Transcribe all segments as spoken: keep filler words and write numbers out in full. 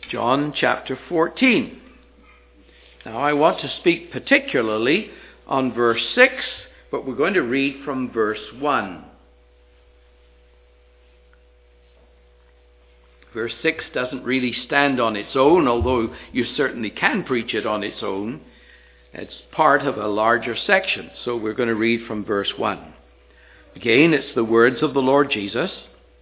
John chapter fourteen. Now I want to speak particularly on verse six, but we're going to read from verse one. Verse six doesn't really stand on its own, although you certainly can preach it on its own. It's part of a larger section, so we're going to read from verse one. Again, it's the words of the Lord Jesus.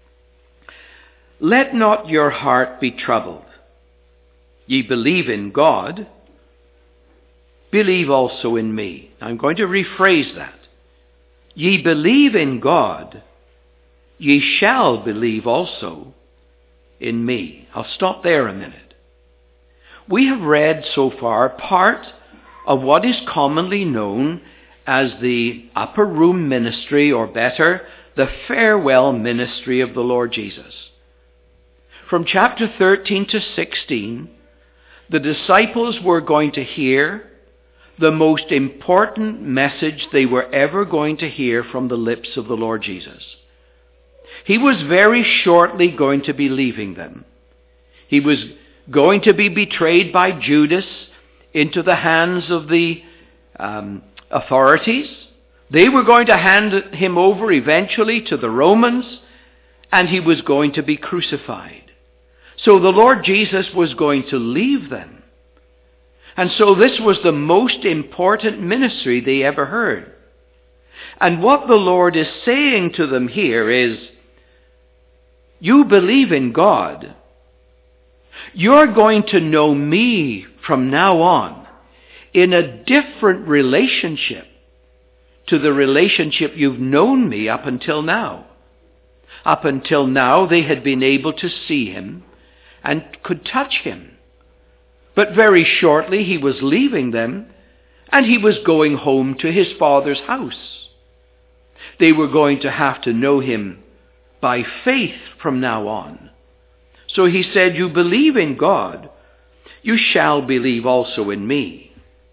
Let not your heart be troubled. Ye believe in God, believe also in me. I'm going to rephrase that. Ye believe in God, ye shall believe also in me. I'll stop there a minute. We have read so far part of what is commonly known as the upper room ministry, or better, the farewell ministry of the Lord Jesus. From chapter thirteen to sixteen, the disciples were going to hear the most important message they were ever going to hear from the lips of the Lord Jesus. He was very shortly going to be leaving them. He was going to be betrayed by Judas into the hands of the um, authorities. They were going to hand him over eventually to the Romans, and he was going to be crucified. So the Lord Jesus was going to leave them. And so this was the most important ministry they ever heard. And what the Lord is saying to them here is, you believe in God. You're going to know me from now on in a different relationship to the relationship you've known me up until now. Up until now, they had been able to see him and could touch him. But very shortly he was leaving them, and he was going home to his Father's house. They were going to have to know him by faith from now on. So he said, you believe in God, you shall believe also in me.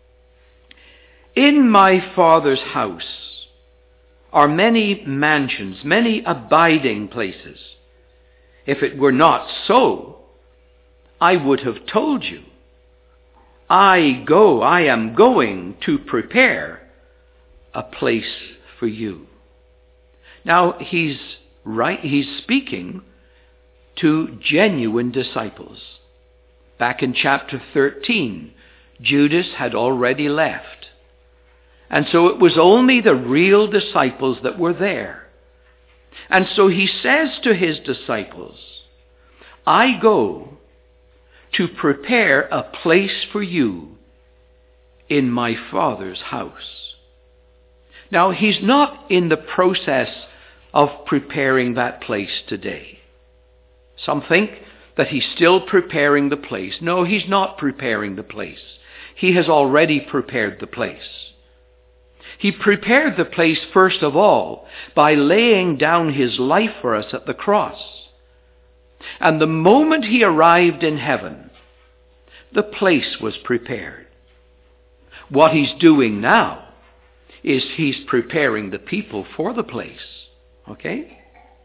In my Father's house are many mansions, many abiding places. If it were not so, I would have told you. I go, I am going to prepare a place for you. Now, he's right, he's speaking to genuine disciples. Back in chapter thirteen, Judas had already left. And so it was only the real disciples that were there. And so he says to his disciples, I go to prepare a place for you in my Father's house. Now, he's not in the process of preparing that place today. Some think that he's still preparing the place. No, he's not preparing the place. He has already prepared the place. He prepared the place first of all by laying down his life for us at the cross. And the moment he arrived in heaven, the place was prepared. What he's doing now is he's preparing the people for the place. Okay?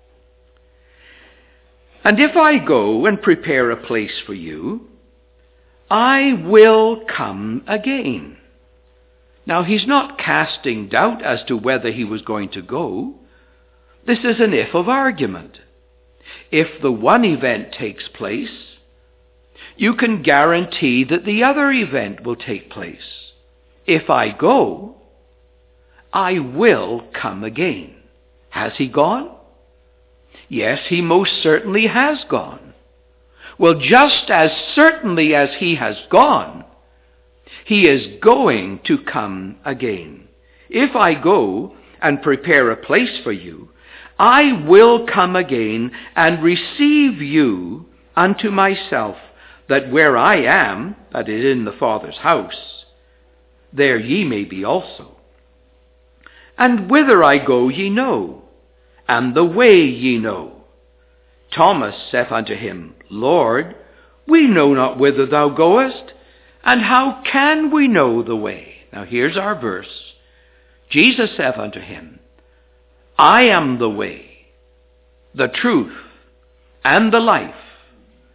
And if I go and prepare a place for you, I will come again. Now, he's not casting doubt as to whether he was going to go. This is an if of argument. If the one event takes place, you can guarantee that the other event will take place. If I go, I will come again. Has he gone? Yes, he most certainly has gone. Well, just as certainly as he has gone, he is going to come again. If I go and prepare a place for you, I will come again and receive you unto myself, that where I am, that is in the Father's house, there ye may be also. And whither I go ye know, and the way ye know. Thomas saith unto him, Lord, we know not whither thou goest, and how can we know the way? Now here's our verse. Jesus saith unto him, I am the way, the truth, and the life.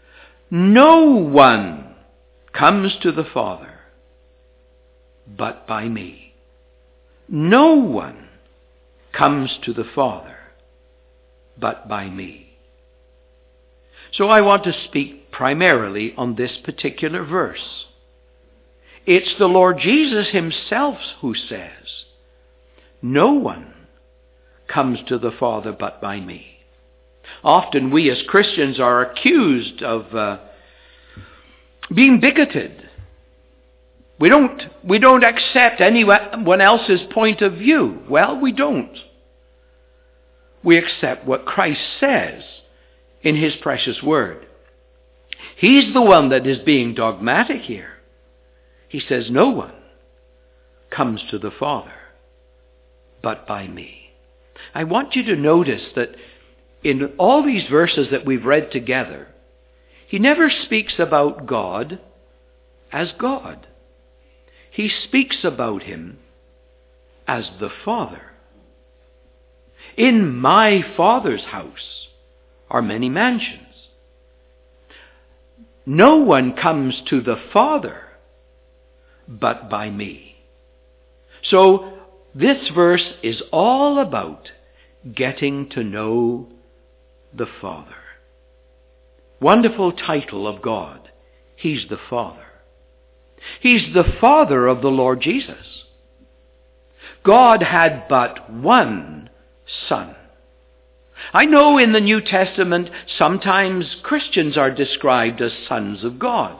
No one comes to the Father but by me. No one comes to the Father but by me. So I want to speak primarily on this particular verse. It's the Lord Jesus himself who says, no one comes to the Father but by me. Often we as Christians are accused of uh, being bigoted. We don't, we don't accept anyone else's point of view. Well, we don't. We accept what Christ says in his precious word. He's the one that is being dogmatic here. He says, no one comes to the Father but by me. I want you to notice that in all these verses that we've read together, he never speaks about God as God. He speaks about him as the Father. In my Father's house are many mansions. No one comes to the Father but by me. So this verse is all about getting to know the Father. Wonderful title of God. He's the Father. He's the Father of the Lord Jesus. God had but one Son. I know in the New Testament sometimes Christians are described as sons of God.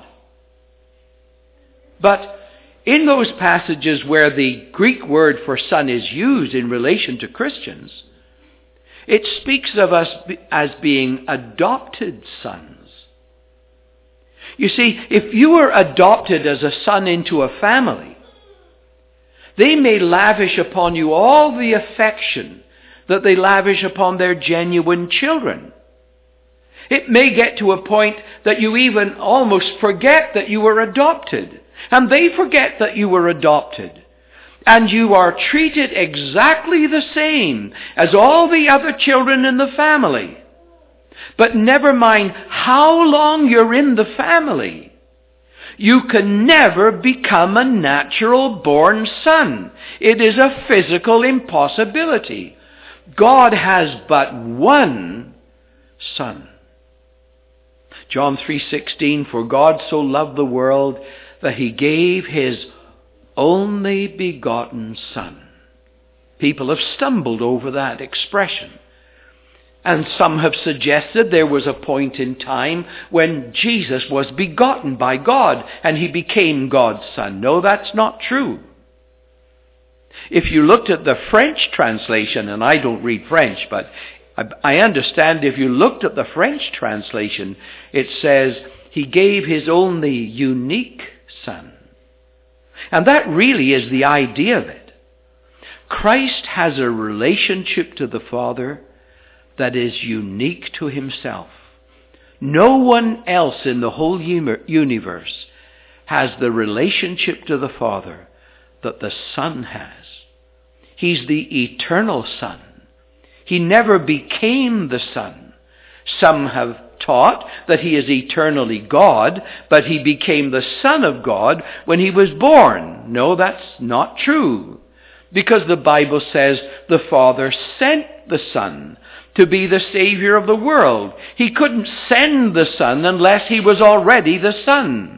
But in those passages where the Greek word for son is used in relation to Christians, it speaks of us as being adopted sons. You see, if you were adopted as a son into a family, they may lavish upon you all the affection that they lavish upon their genuine children. It may get to a point that you even almost forget that you were adopted, and they forget that you were adopted. And you are treated exactly the same as all the other children in the family. But never mind how long you're in the family, you can never become a natural born son. It is a physical impossibility. God has but one Son. John three sixteen, for God so loved the world that he gave his only begotten Son. People have stumbled over that expression. And some have suggested there was a point in time when Jesus was begotten by God and he became God's Son. No, that's not true. If you looked at the French translation, and I don't read French, but I understand if you looked at the French translation, it says he gave his only unique Son. And that really is the idea of it. Christ has a relationship to the Father that is unique to himself. No one else in the whole universe has the relationship to the Father that the Son has. He's the eternal Son. He never became the Son. Some have taught that he is eternally God, but he became the Son of God when he was born. No, that's not true. Because the Bible says the Father sent the Son to be the Savior of the world. He couldn't send the Son unless he was already the Son.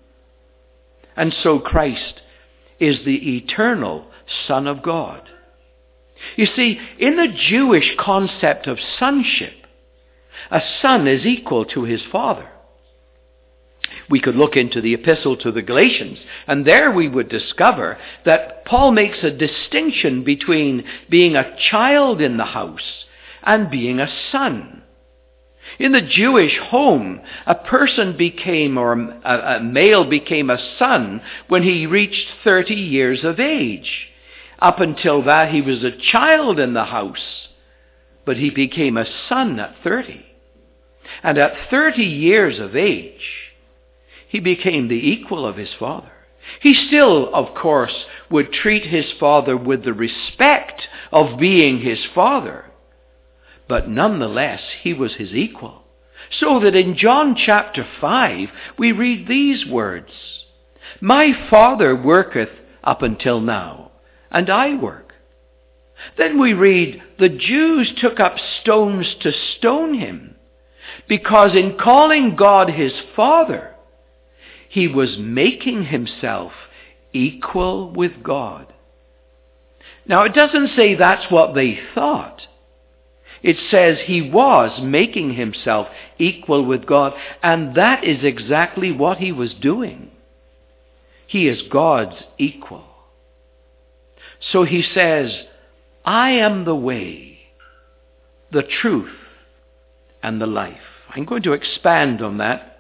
And so Christ is the eternal Son of God. You see, in the Jewish concept of sonship, a son is equal to his father. We could look into the epistle to the Galatians, and there we would discover that Paul makes a distinction between being a child in the house and being a son. In the Jewish home, a person became, or a, a male became a son when he reached thirty years of age. Up until that, he was a child in the house, but he became a son at thirty. And at thirty years of age, he became the equal of his father. He still, of course, would treat his father with the respect of being his father, but nonetheless, he was his equal. So that in John chapter five, we read these words, "My Father worketh up until now, and I work." Then we read, "The Jews took up stones to stone him, because in calling God his Father, he was making himself equal with God." Now it doesn't say that's what they thought. It says he was making himself equal with God, and that is exactly what he was doing. He is God's equal. So he says, "I am the way, the truth, and the life." I'm going to expand on that.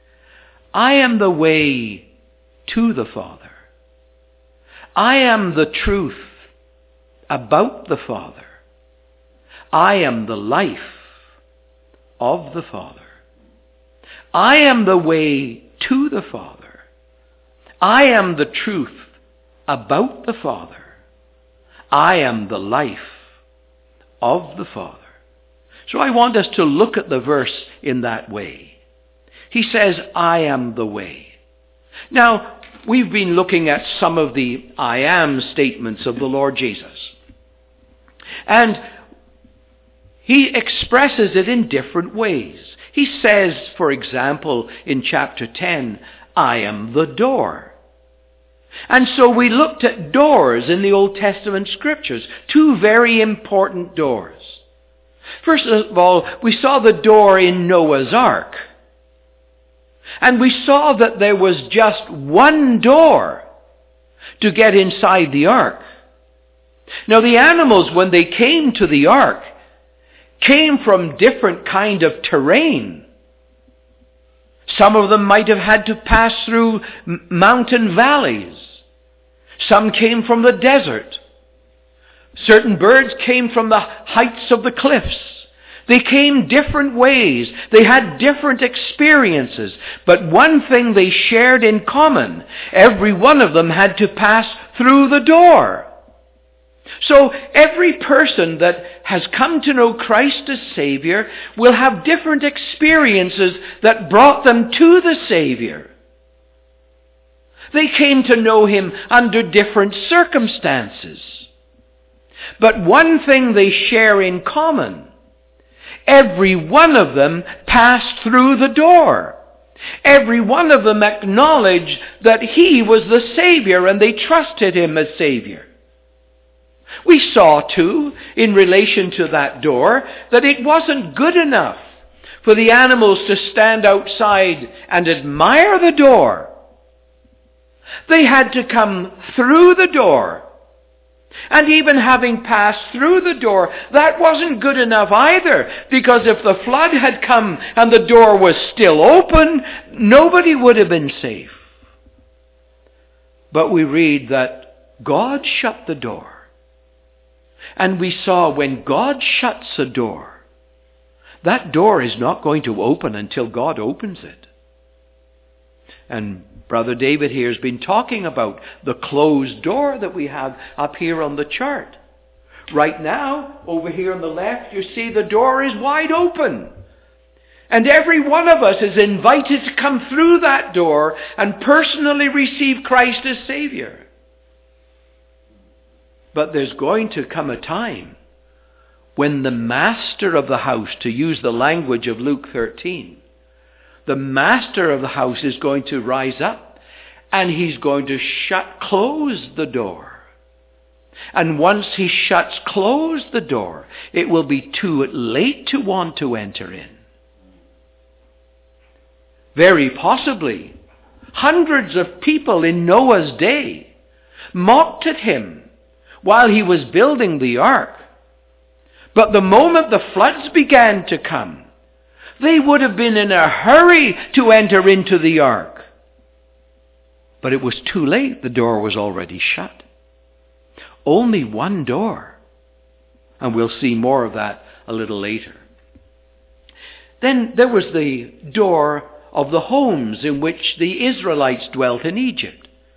I am the way to the Father. I am the truth about the Father. I am the life of the Father. I am the way to the Father. I am the truth about the Father. I am the life of the Father. So I want us to look at the verse in that way. He says, "I am the way." Now, we've been looking at some of the I am statements of the Lord Jesus. And he expresses it in different ways. He says, for example, in chapter ten, "I am the door." And so we looked at doors in the Old Testament scriptures, two very important doors. First of all, we saw the door in Noah's Ark. And we saw that there was just one door to get inside the ark. Now the animals, when they came to the ark, came from different kind of terrain. Some of them might have had to pass through m- mountain valleys. Some came from the desert. Certain birds came from the heights of the cliffs. They came different ways. They had different experiences. But one thing they shared in common, every one of them had to pass through the door. So every person that has come to know Christ as Savior will have different experiences that brought them to the Savior. They came to know him under different circumstances. But one thing they share in common, every one of them passed through the door. Every one of them acknowledged that he was the Savior and they trusted him as Savior. We saw, too, in relation to that door, that it wasn't good enough for the animals to stand outside and admire the door. They had to come through the door. And even having passed through the door, that wasn't good enough either, because if the flood had come and the door was still open, nobody would have been safe. But we read that God shut the door. And we saw when God shuts a door, that door is not going to open until God opens it. And Brother David here has been talking about the closed door that we have up here on the chart. Right now, over here on the left, you see the door is wide open. And every one of us is invited to come through that door and personally receive Christ as Savior. But there's going to come a time when the master of the house, to use the language of Luke thirteen, the master of the house is going to rise up and he's going to shut, close the door. And once he shuts, close the door, it will be too late to want to enter in. Very possibly, hundreds of people in Noah's day mocked at him while he was building the ark. But the moment the floods began to come, they would have been in a hurry to enter into the ark. But it was too late. The door was already shut. Only one door. And we'll see more of that a little later. Then there was the door of the homes in which the Israelites dwelt in Egypt.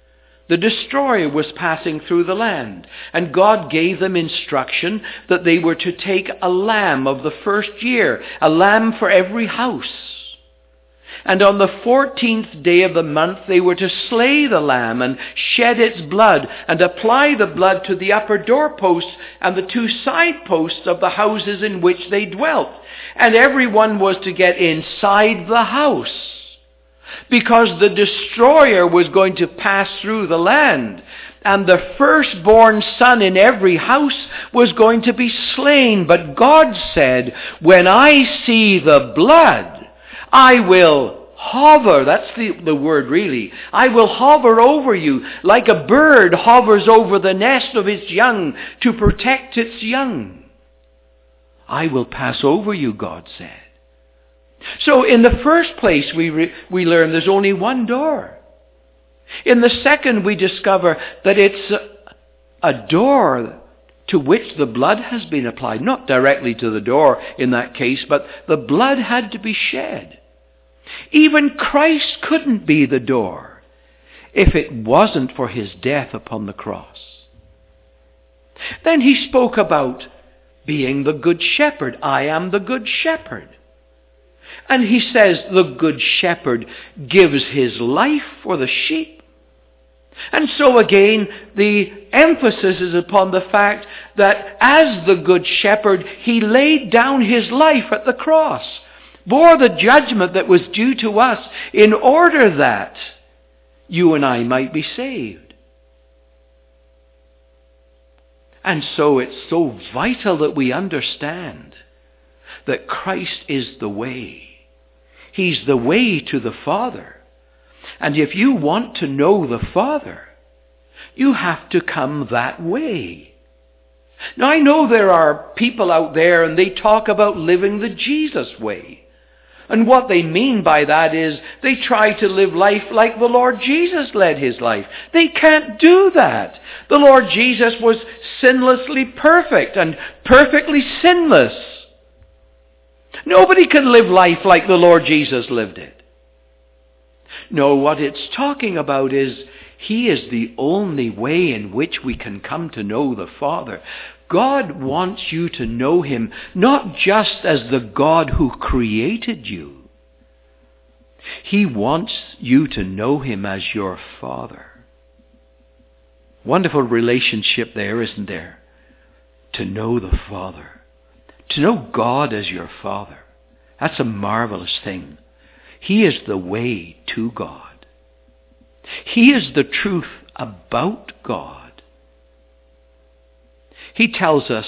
The destroyer was passing through the land, and God gave them instruction that they were to take a lamb of the first year, a lamb for every house. And on the fourteenth day of the month they were to slay the lamb and shed its blood, and apply the blood to the upper doorposts and the two side posts of the houses in which they dwelt. And everyone was to get inside the house, because the destroyer was going to pass through the land, and the firstborn son in every house was going to be slain. But God said, when I see the blood, I will hover, that's the, the word really, I will hover over you like a bird hovers over the nest of its young to protect its young. I will pass over you, God said. So in the first place we, re, we learn there's only one door. In the second we discover that it's a, a door to which the blood has been applied. Not directly to the door in that case, but the blood had to be shed. Even Christ couldn't be the door if it wasn't for his death upon the cross. Then he spoke about being the good shepherd. I am the good shepherd. And he says the good shepherd gives his life for the sheep. And so again, the emphasis is upon the fact that as the good shepherd, he laid down his life at the cross, bore the judgment that was due to us in order that you and I might be saved. And so it's so vital that we understand that Christ is the way. He's the way to the Father. And if you want to know the Father, you have to come that way. Now I know there are people out there and they talk about living the Jesus way. And what they mean by that is they try to live life like the Lord Jesus led his life. They can't do that. The Lord Jesus was sinlessly perfect and perfectly sinless. Nobody can live life like the Lord Jesus lived it. No, what it's talking about is he is the only way in which we can come to know the Father. God wants you to know him not just as the God who created you. He wants you to know him as your Father. Wonderful relationship there, isn't there? To know the Father. To know God as your Father. That's a marvelous thing. He is the way to God. He is the truth about God. He tells us,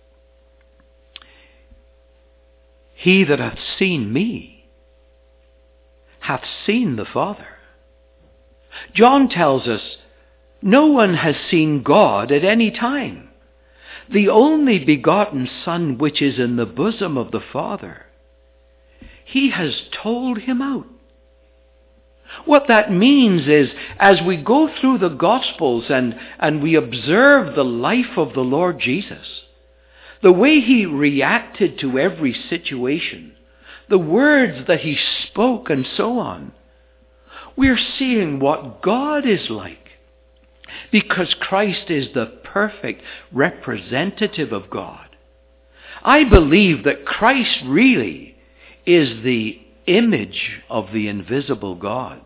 he that hath seen me hath seen the Father. John tells us, no one has seen God at any time. The only begotten Son which is in the bosom of the Father, he has told him out. What that means is, as we go through the Gospels and, and we observe the life of the Lord Jesus, the way he reacted to every situation, the words that he spoke and so on, we're seeing what God is like. Because Christ is the perfect representative of God. I believe that Christ really is the image of the invisible God.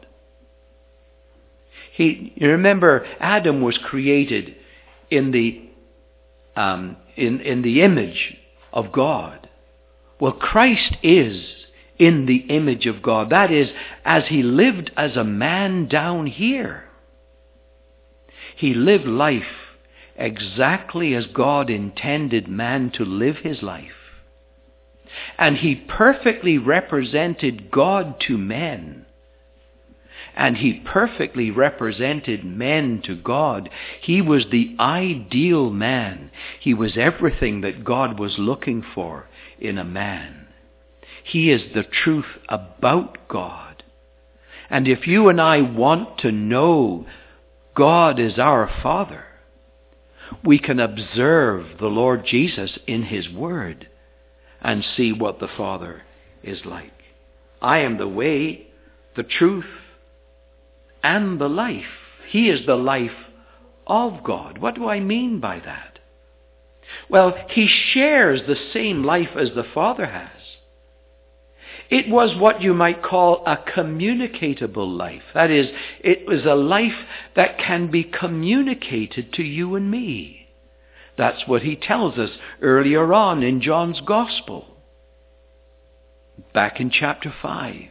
He, you remember, Adam was created in the um, in in the image of God. Well, Christ is in the image of God. That is, as he lived as a man down here, he lived life exactly as God intended man to live his life. And he perfectly represented God to men. And he perfectly represented men to God. He was the ideal man. He was everything that God was looking for in a man. He is the truth about God. And if you and I want to know God is our Father, we can observe the Lord Jesus in his word and see what the Father is like. I am the way, the truth, and the life, He is the life of God. What do I mean by that? Well, he shares the same life as the Father has. It was what you might call a communicatable life. That is, it was a life that can be communicated to you and me. That's what he tells us earlier on in John's Gospel, back in chapter five.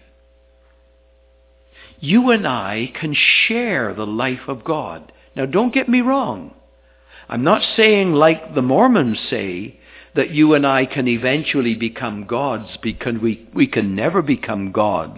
You and I can share the life of God. Now, don't get me wrong. I'm not saying, like the Mormons say, that you and I can eventually become gods, because we, we can never become gods.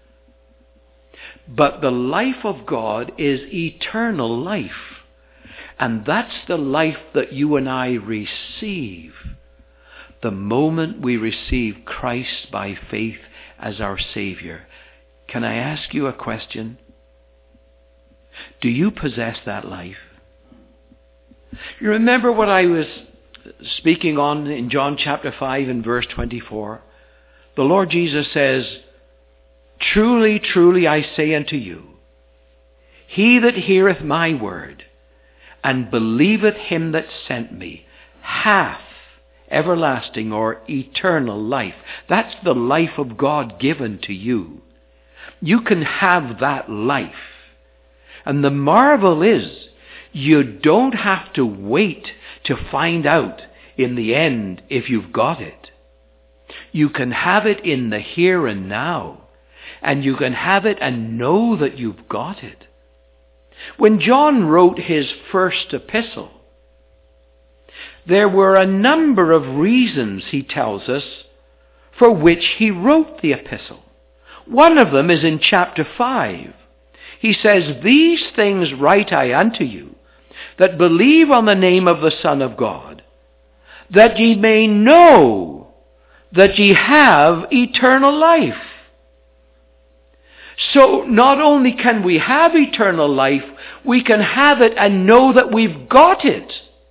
But the life of God is eternal life. And that's the life that you and I receive the moment we receive Christ by faith as our Savior. Can I ask you a question? Do you possess that life? You remember what I was speaking on in John chapter five and verse twenty-four? The Lord Jesus says, "Truly, truly, I say unto you, he that heareth my word, and believeth him that sent me, hath everlasting or eternal life." That's the life of God given to you. You can have that life. And the marvel is, you don't have to wait to find out in the end if you've got it. You can have it in the here and now. And you can have it and know that you've got it. When John wrote his first epistle, there were a number of reasons, he tells us, for which he wrote the epistle. One of them is in chapter five. He says, "These things write I unto you, that believe on the name of the Son of God, that ye may know that ye have eternal life." So not only can we have eternal life, we can have it and know that we've got it.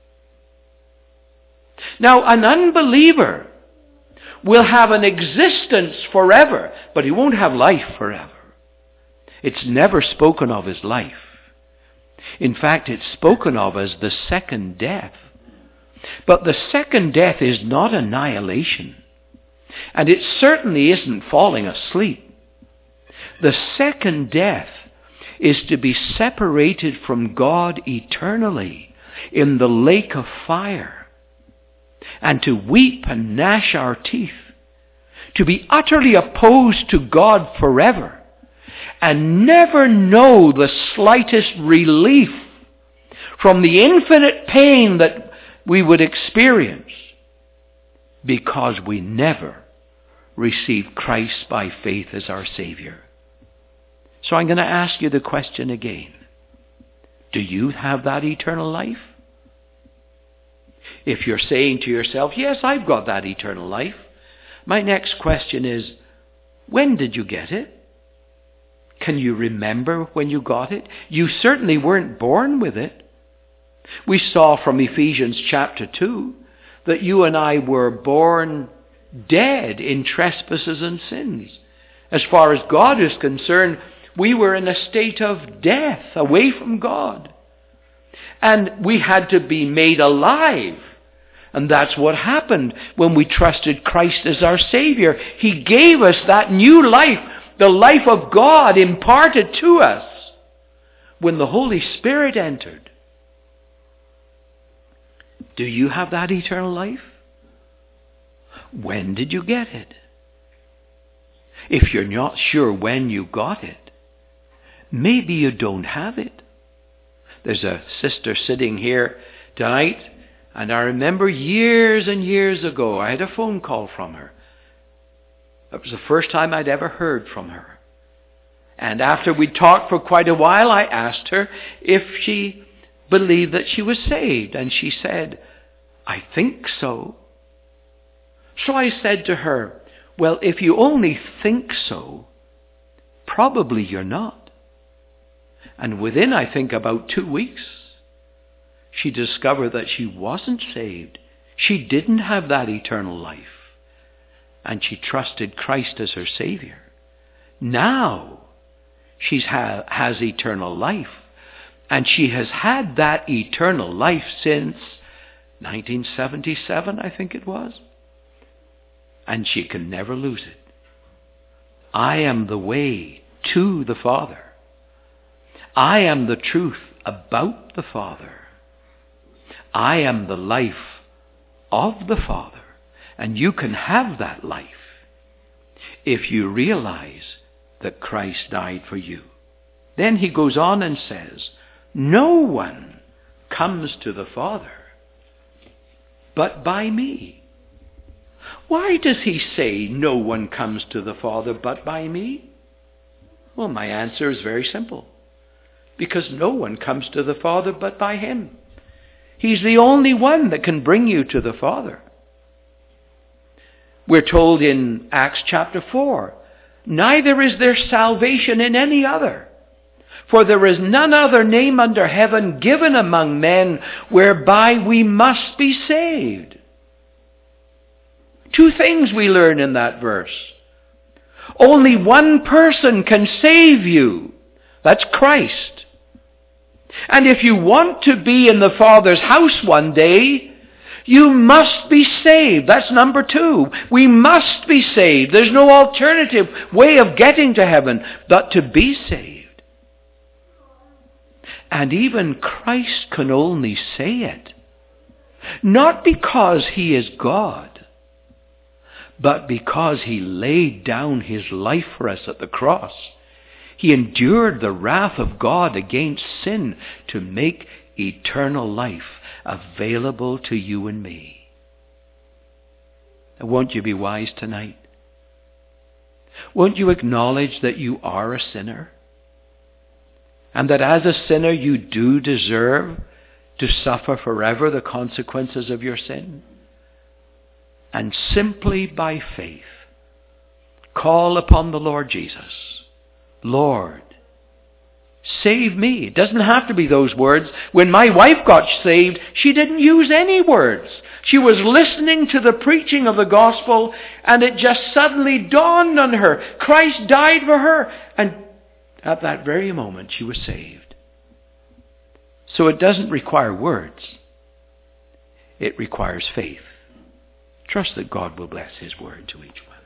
Now, an unbeliever will have an existence forever, but he won't have life forever. It's never spoken of as life. In fact, it's spoken of as the second death. But the second death is not annihilation. And it certainly isn't falling asleep. The second death is to be separated from God eternally in the lake of fire, and to weep and gnash our teeth, to be utterly opposed to God forever, and never know the slightest relief from the infinite pain that we would experience, because we never received Christ by faith as our Savior. So I'm going to ask you the question again. Do you have that eternal life? If you're saying to yourself, "Yes, I've got that eternal life," my next question is, when did you get it? Can you remember when you got it? You certainly weren't born with it. We saw from Ephesians chapter two that you and I were born dead in trespasses and sins. As far as God is concerned, we were in a state of death, away from God. And we had to be made alive. And that's what happened when we trusted Christ as our Savior. He gave us that new life, the life of God imparted to us when the Holy Spirit entered. Do you have that eternal life? When did you get it? If you're not sure when you got it, maybe you don't have it. There's a sister sitting here tonight, and I remember years and years ago, I had a phone call from her. It was the first time I'd ever heard from her. And after we talked for quite a while, I asked her if she believed that she was saved. And she said, "I think so." So I said to her, "Well, if you only think so, probably you're not." And within, I think, about two weeks, she discovered that she wasn't saved. She didn't have that eternal life. And she trusted Christ as her Savior. Now she ha- has eternal life. And she has had that eternal life since nineteen seventy-seven, I think it was. And she can never lose it. I am the way to the Father. I am the truth about the Father. I am the life of the Father. And you can have that life if you realize that Christ died for you. Then he goes on and says, no one comes to the Father but by me. Why does he say no one comes to the Father but by me? Well, my answer is very simple. Because no one comes to the Father but by him. He's the only one that can bring you to the Father. We're told in Acts chapter four, neither is there salvation in any other. For there is none other name under heaven given among men whereby we must be saved. Two things we learn in that verse. Only one person can save you. That's Christ. And if you want to be in the Father's house one day, you must be saved. That's number two. We must be saved. There's no alternative way of getting to heaven but to be saved. And even Christ can only say it, not because he is God, but because he laid down his life for us at the cross. He endured the wrath of God against sin to make eternal life available to you and me. Now, won't you be wise tonight? Won't you acknowledge that you are a sinner? And that as a sinner you do deserve to suffer forever the consequences of your sin? And simply by faith, call upon the Lord Jesus. Lord, save me. It doesn't have to be those words. When my wife got saved, she didn't use any words. She was listening to the preaching of the gospel, and it just suddenly dawned on her. Christ died for her. And at that very moment, she was saved. So it doesn't require words. It requires faith. Trust that God will bless his word to each one.